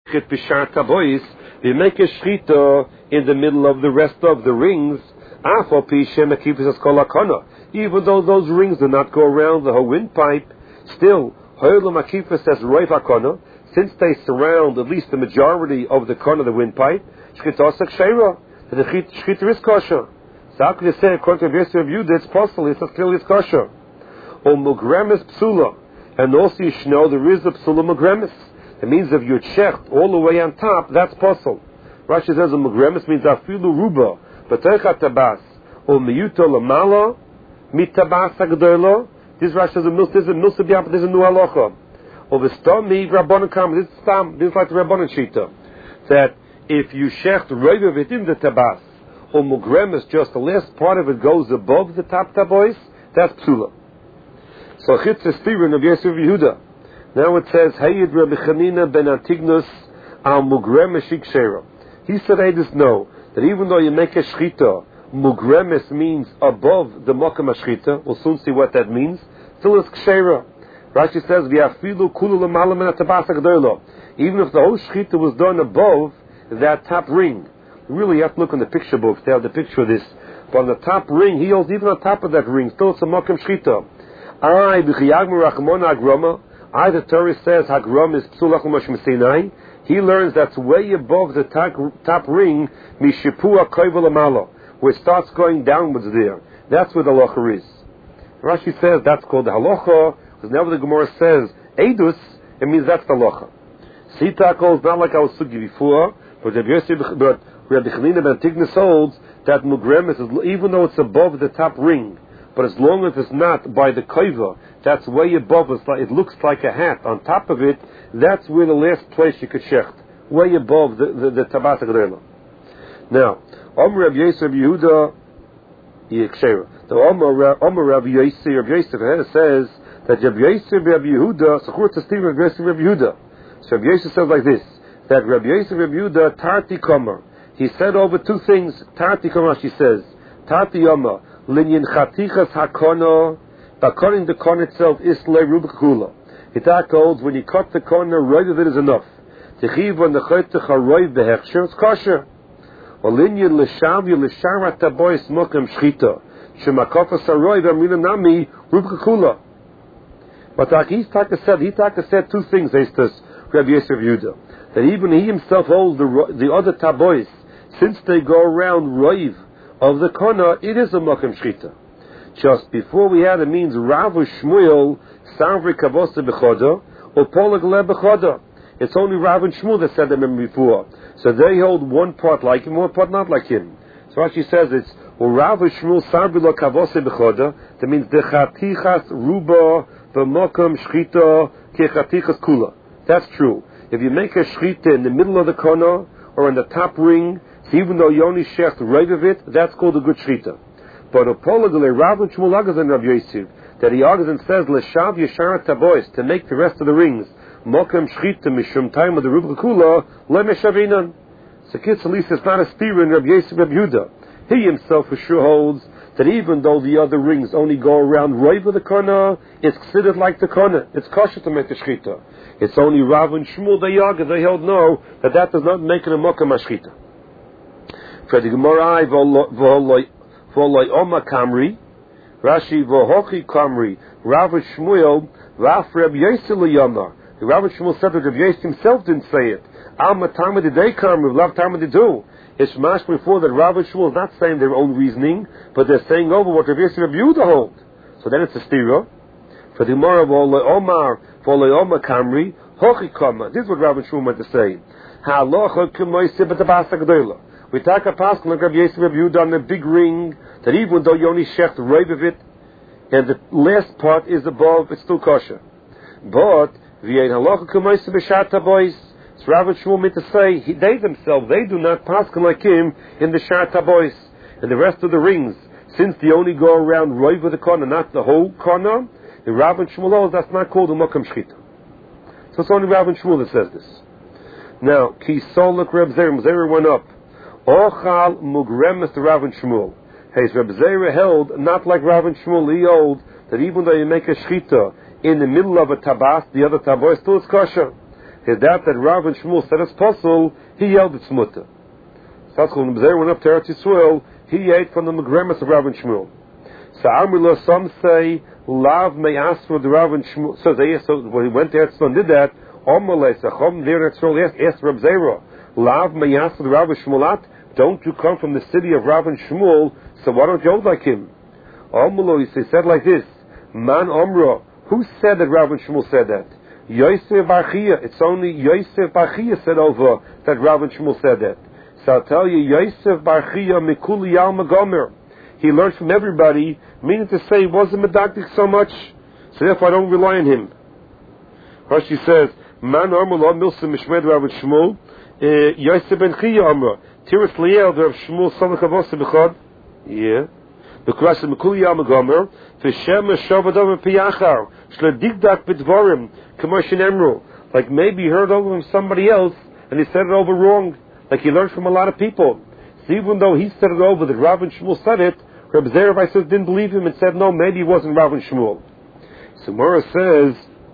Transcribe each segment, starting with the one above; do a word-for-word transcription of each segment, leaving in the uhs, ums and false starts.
b'shar tabois, we make a shchita in the middle of the rest of the rings, even though those rings do not go around the whole windpipe, still, says roiv hakona, since they surround at least the majority of the corner of the windpipe, the shchita is kosher. So how can you say, according to the view, that it's possible, it's clearly it's kosher. Or mugremes psula, and also you should know there is a psula mugremes. It means if you're checked all the way on top, that's possible. Rashi says a mugremes means afilu ruba, but teichat tabas, or miyuto lamala, mitabas agdolo. This Rashi says a milsa, this is a milsa b'yam, this is a nu halacha. Or v'stomi rabbanon kam, this is stam, this is like the rabbanon shita, that if you shecht roiv of it in the tabas, or mugremes, just the last part of it goes above the top tabois, that's psula. So chitz is Stephen of Yosef Yehuda. Now it says, Hayid Rabbi Chanina ben Antignus al mugremes shikshera. He said, I just know that even though you make a shchita, mugremes means above the mokam shchita. We'll soon see what that means. Still it's kshera. Rashi says, V'afilu kulu l'malam min hatabas hagdola. Even if the whole shchita was done above that top ring. You really have to look in the picture books. They have the picture of this. But on the top ring, he holds even on top of that ring. Still it's a mokam shchita. I, b'chiyagmu rachmona agroma. I, the Torah says, hagrom is psulach l'moshem sinai. He learns that's way above the top, top ring, mishipua koivel amalo, where it starts going downwards there. That's where the halacha is. Rashi says that's called the halacha, because whenever the Gemara says edus, it means that's the halacha. Sita calls not like I was sugi before, but Rabbi Chanina ben Tignis holds that mugremes is, even though it's above the top ring, but as long as it's not by the koiva, that's way above us, it looks like a hat on top of it, that's where the last place you could shecht, way above the, the, the tabas agrela. Now, Omer Rav Yosef Yehuda Yekshera. The Omer Rav Yosef Rav Yosef says that Rav Yosef Rav Yehuda, Sechur Tzastim Rav Yosef Rav Yehuda. So Rav Yosef says like this, that Rav Yosef Rav Yehuda Tarti Komer. He said over two things, Tarti Komer, she says, Tarti Omer, Linyan Chatichas HaKono, according to the corner itself, is le rubikula. It holds when you cut the corner, right of it is enough. Techiv on the chaytech haroiv behechsher, it's kosher. Olinyan l'shavya l'sharat tabois mokem shchita. Shemakofas haroiv amrina nami rubikula. But he said, he said two things, Estes, Rabbi Yosef Yehuda. That even he himself holds the, the other tabois, since they go around roiv of the corner, it is a mokem shchita. Just before we had it means Rav Shmuel Savri Kavosa Bechoda or Polag Le Bechoda. It's only Rav and Shmuel that said them before. So they hold one part like him, one part not like him. So Rashi says it's or Rav Shmuel Savri Lo Kavosa Bechoda. That means Dechatichas Ruba V'Mokam Shchita Kechatichas Kula. That's true. If you make a shchita in the middle of the corner or in the top ring, so even though you only shecht right of it, that's called a good shchita. But a polagale Rav and Shmuel Agaz and Rav Yosef that he argues and says l'shav yesharat tabois to make the rest of the rings mokam shchita mishum time of the rubik kula lemeshavinan. So kids at least it's not a steer in Rav Yosef Rav Yehuda. He himself for sure holds that even though the other rings only go around right of the corner, it's considered like the corner. It's kosher to make the shchita. It's only Rav and Shmuel they argue they held no that that does not make it a mokam shchita. For the Gemara v'oloi V'oloi Oma Kamri, Rashi V'hochi Kamri, Rav Shmuel, Rav Reb Yosef L'Yama. Rav Shmuel said that Reb Yosef himself didn't say it. Al Matama did they come, Rav Tama did do. It's mash before that Rav Shmuel is not saying their own reasoning, but they're saying over what Reb Yosef Reb Yehuda hold. So then it's a stira. For the Gemara V'oloi Omar, V'oloi Oma Kamri, Hochi Kama. This is what Rav Shmuel meant to say. Ha'alocha k'moiseh b'tabas ha'gdola. We take a pass like Rabbi Yosef Rabbi Yehuda on a big ring that even though you only shecht right of it and the last part is above, it's still kosher. But v'yein halacha k'moiseh b'shar tabois. It's Rav and Shmuel meant to say he, they themselves they do not pass like him in the shar tabois and the rest of the rings, since they only go around right with the corner, not the whole corner. The Rav and Shmuel knows that's not called a mokam shchita. So it's only Rav and Shmuel that says this. Now ki solak Reb Zera, Reb Zera went up. Ochal mugremes to Rav and Shmuel. Hey, so Reb Zera held not like Rav and Shmuel. He held that even though you make a shchita in the middle of a tabas, the other tabas still is kosher. His doubt that Rav and Shmuel said it's possible, he yelled it's mutter. So when Reb Zera went up to Eretz Yisrael, he ate from the Megremes of Rav and Shmuel. So Amrullah, some say, Lav may ask for the Rav and Shmuel. So they, so when he went to Eretz Yisrael and did that, Omalei, Sachom there in Eretz Yisrael, asked Reb Zera, Lav may ask for the Rav and Shmuelat? Don't you come from the city of Rav and Shmuel, so why don't you hold like him? Omalei, he said like this, Man Omra, who said that Rav and Shmuel said that? Yosef Bar Chia. It's only Yosef Bar Chia said over that Rav and Shmuel said that. So I'll tell you, Yosef Bar Chia Mikuli Yal Magomer. He learned from everybody, meaning to say he wasn't medactic so much, so therefore I don't rely on him. Rashi says, Man Amr Milsa Mishmed Rav and Shmuel, Yosef Ben Chia Amr, Tiras Liel Rav Shmuel Samach Avos Bechad. Yeah. The question Mikuli Yal Magomer, Vishem Shavadam Piyachar, Shledigdak Bidvarim, Commotion Emerald. Like maybe he heard over from somebody else and he said it over wrong. Like he learned from a lot of people. So even though he said it over that Rav and Shmuel said it, Reb Zera says didn't believe him and said no, maybe it wasn't Rav and Shmuel. So Mora says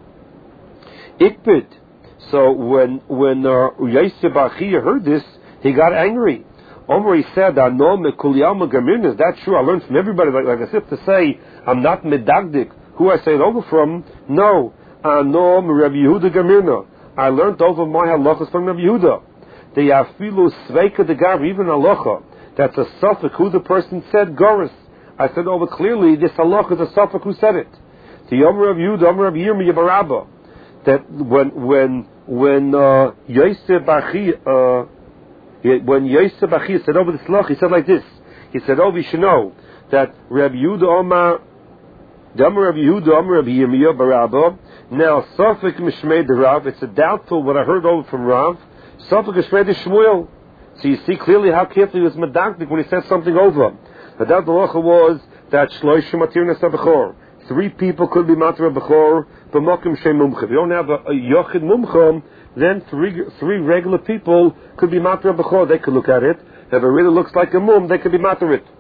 Ikbid. So when when uh, Yosef Bar Chia heard this, he got angry. Omer, he said, "Ano mekulyama gamirna." Is that true? I learned from everybody. Like, like as if to say, I'm not medagdik. Who I say it over from? No. Ano Rabbi Yehuda gamirna. I learned over my halachas from Rabbi Yehuda. The afilu sveika de gav, even halacha. That's a suffix who the person said goris. I said over clearly, this halacha is a suffix who said it. The Yomer Rabbi Yehuda, Yomer Rabbi Yirmiyah Barabba. That when when when uh, Yosef Bar Chia, uh, when Yosef Bar Chia said over the slach, he said like this. He said, "Oh, we should know that Rabbi Yehuda Omar, Yomer Rabbi Yehuda, Yomer Rabbi Yirmiyah Barabba." Now, Safik Mishmei the Rav. It's a doubtful what I heard over from Rav. Safik Mishmei the Shmuel. So you see clearly how carefully he was medakdik when he said something over. The doubt the halacha was that Shloishim Matir Nasa Bechor. Three people could be Matir Bechor, but Mokim Shem Mumcha. If you don't have a, a Yochid Mumcha, then three three regular people could be Matir Bechor. They could look at it. If it really looks like a Mum, they could be Matir it.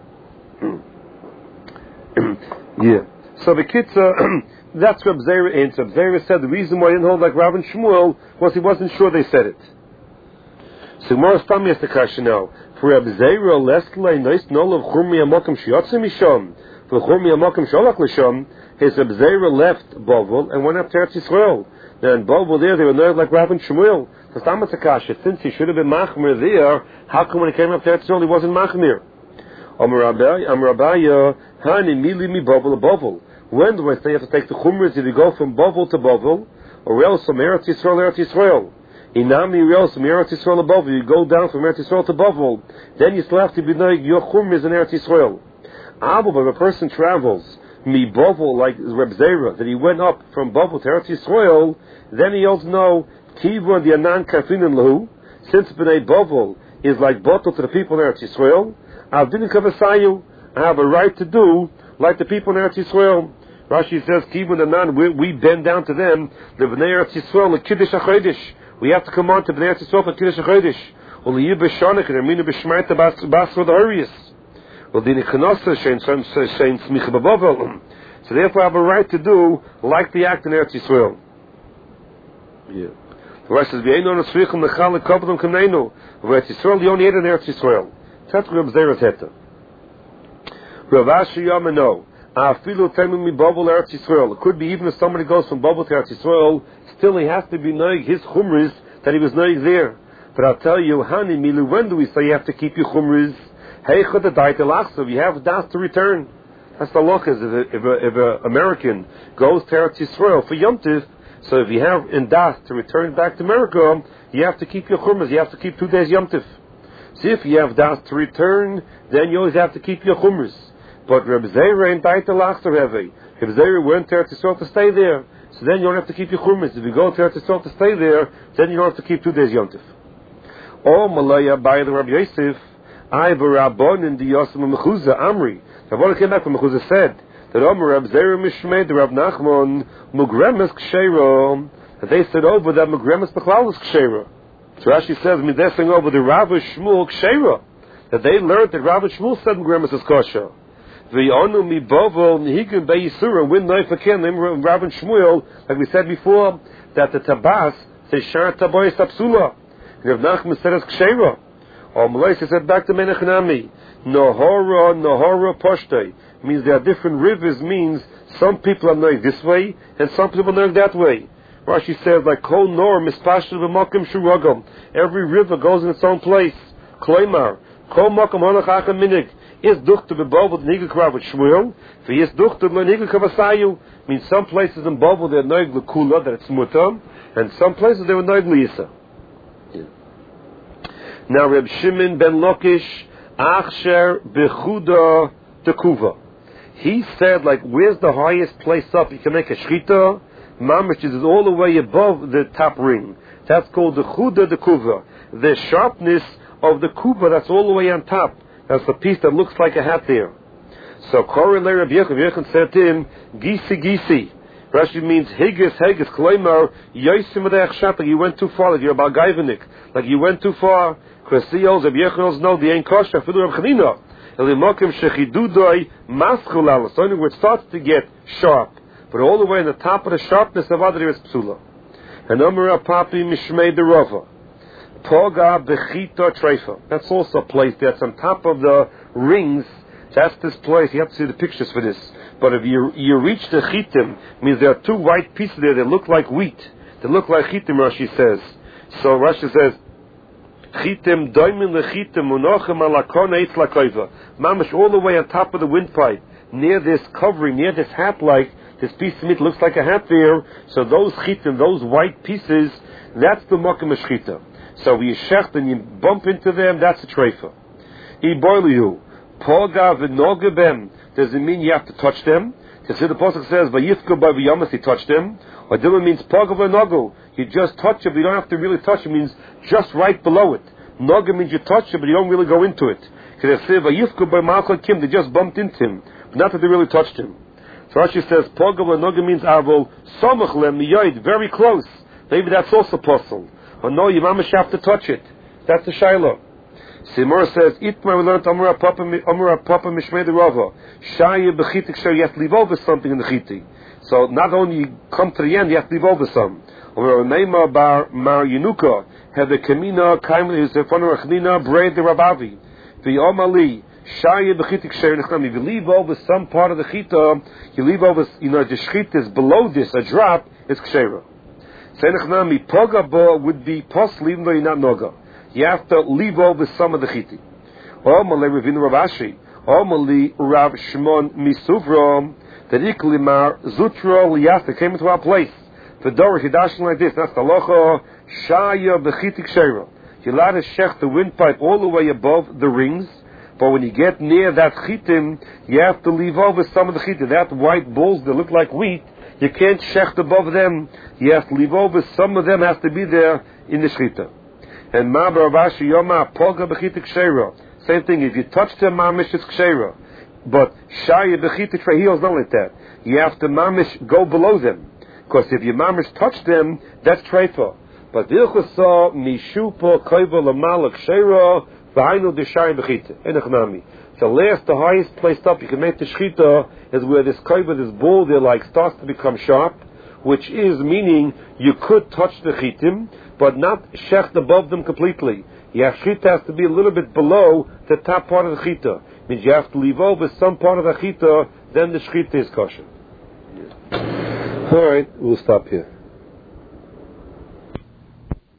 Yeah. So the kids, uh, that's Reb Zera answered. Reb Zera said the reason why he didn't hold like Rav and Shmuel was he wasn't sure they said it. So Gemara's telling me the question now. For Reb Zera, lesklei nois nolav churmi amokim shiyotzim misham, v'churmi amokim sholach l'sham, his Reb Zera left Bovel and went up to Eretz Yisrael. Now in Bovel there, they were nois like Rav and Shmuel. So Stamatz Akasha, since he should have been machmir there, how come when he came up to Eretz Yisrael he wasn't machmir? Amar Rabaya, hani mili mi Bovel a Bovel. When do I say you have to take the chumras? If you go from Bovel to Bovel, or else from Eretz Yisrael, Eretz Yisrael. Inami, or else from Eretz Yisrael to Bovel. You go down from Eretz Yisrael to Bovel. Then you still have to be knowing your chumras in Eretz Yisrael. Abu, but if a person travels, mi Bovel, like Reb Zera, that he went up from Bovel to Eretz Yisrael, then he also know, Tiva the Anan Kafinan Lahu, since B'nai Bovel is like bottle to the people in Eretz Yisrael, Avdin Kavasayu, I have a right to do like the people in Eretz Yisrael. Rashi says, Kivun Anan, we, we bend down to them, the B'nai Eretz Yisrael, the Kiddush HaChodesh. We have to come on to B'nai Eretz Yisrael for Kiddush HaChodesh. Well, the Yib B'shonik, and Aminu B'shmarta Basra the Arius. Well, the Nichanosa, Shein Smicha B'Bovel. So therefore I have a right to do like the act in Eretz Yisrael. Yeah. The Rashi says, V'eino Nasrichim Nechal Lekavdom Kamneinu. Eretz Yisrael, the only ate in Eretz Yisrael. That's what Reb Zera's heta. Rav Ashi Yamano. It could be even if somebody goes from Bovel to Eretz Yisrael, still he has to be knowing his chumras that he was knowing there. But I'll tell you, Hani Milu, when do we say you have to keep your chumras? Hey, you have das to return. That's the lochas. If if a, if a American goes to Eretz Yisrael for Yom Tiv, so if you have in das to return back to America, you have to keep your chumras. You have to keep two days Yom Tiv. See, if you have das to return, then you always have to keep your chumras. But Reb Zera ain't daita lachter heavy. If Zera went to Eretz Yisrael to stay there, so then you don't have to keep your chumras. If you go to Eretz Yisrael to stay there, then you don't have to keep two days Yom Tif. Oh, Malaya by the Rabbi Yosef, I Barabon in the Yosef Mechuzah Amri. Rabbi came back from Mechuzah said that Omer Reb Zera Mishmei the Rab Nachman Mugremes Kshera. That they said over that Mugremes Bechlal is Kshera. So Rashi says me they're saying over the Rav Shmuel Kshera that they learned that Rav Shmuel said Mugremes is kosher. V'yonu mi bovel nihigim be'yisura win noifakin Rav and Shmuel, like we said before, that the tabas the Shar Taboyes Apsula. Rav Nachman said it's Ksheira. Or Malaysia said back to Menachnami, Nohora, Nohora Poshtei, means there are different rivers, means some people are knowing this way, and some people are knowing that way. Rashi says, like, Kol Nor, Mispashel V'Mokim Shuragam, every river goes in its own place. Kloimar, Kol Mokim Honach Acham Minig, is Duchte Bebobel Nigel Krav with Shmuel, for is Duchte Nigel Kravasayu, means some places in Bobel they're Noig L'Kula, that it's Mutam, and some places they were Noig L'Yisa. Now Reb Shimon ben Lakish Achsher Bechuda Tekuva. He said, like, where's the highest place up you can make a shchita? Mamish is all the way above the top ring. That's called the Chuda Tekuva. The sharpness of the kuva, that's all the way on top. That's the piece that looks like a hat there. So Korele Reb Yechon, Yechon said to him, Gisi Gisi. Rashi means Higgis, Higgis, Kloimar, Yosim Adech Shat, like you went too far, like you're about Gaivanik, like you went too far. Krasiyos, Reb Yechon know the Ein Kosher, Fidu Reb Chanina. Elimokim Shechidudoi, Maschulal, so where it starts to get sharp, but all the way on the top of the sharpness of Adri is Psula. And Amara Papi Mishmei Derova. Poga Bechita Treifa. That's also a place that's on top of the rings. That's this place. You have to see the pictures for this. But if you you reach the chitim, means there are two white pieces there that look like wheat. They look like chitim, Rashi says. So Rashi says, chitim doimin lechitim unochem alakona eitz lakoiva. Mamash all the way on top of the windpipe, near this covering, near this hat-like, this piece of meat looks like a hat there. So those chitim, those white pieces, that's the mokem shchita. So you shecht and you bump into them, that's a treifa. Iboilihu. Poga v'nogebem. Does it mean you have to touch them? Because the Apostle says, Vayifko by v'yamas, he touched them. Or Dima means poga v'nogu. You just touch it, but you don't have to really touch it. It means just right below it. Noga means you touch it, but you don't really go into it. Because they say, Vayifko by Malchal Kim, they just bumped into him. But not that they really touched him. So Rashi says, poga v'nogu means avol somach lem miyoid, very close. Maybe that's also possible. Or no, you mamash have to touch it. That's the Shiloh. Simur says, Itmar we learned Amura Papa Amura Papa Mishmei Derova. Shaya Bechitik Shar, you have to leave over something in the Chiti. So not only you come to the end, you have to leave over some. Or Neima Bar Mar Yenuka, have the Kamina Kaimli is the Fana Rachnina Braid the Rabavi. The Omali, Shaya Bechitik Shar Nechnam. If you leave over some part of the Chita, you leave over, you know, the Shchit is below this, a drop, it's Kshera. Senechnami Poga Bo would be possible even though you're not Noga. You have to leave over some of the chiti. Omali Ravina Ravashi. Omali Rav Shimon Misuvrom. The Iklimar Zutra Liyasta came into our place. The door is dashing like this. That's the locha Shaya Bechitik Shera. You allow to shech the windpipe all the way above the rings, but when you get near that chitim, you have to leave over some of the chitim. That white balls that look like wheat, you can't shecht above them. You have to leave over. Some of them has to be there in the shchita. And ma baravashi yoma poga bechitik kshera. Same thing. If you touch them, mamish is kshera. But shaya bechitik for heels not like that. You have to mamish go below them. Because if you mamish touch them, that's treifa. But vilchusa mishupa koiva lamala kshera v'hainu d'shaya bechitik. Enochnami. The last, the highest place up you can make the shchita is where this koiva, this ball there, like starts to become sharp, which is meaning you could touch the chitim, but not shecht above them completely. Your chita has to be a little bit below the top part of the chita. Means you have to leave over some part of the chita, then the shchita is kosher. Yeah. All right, we'll stop here.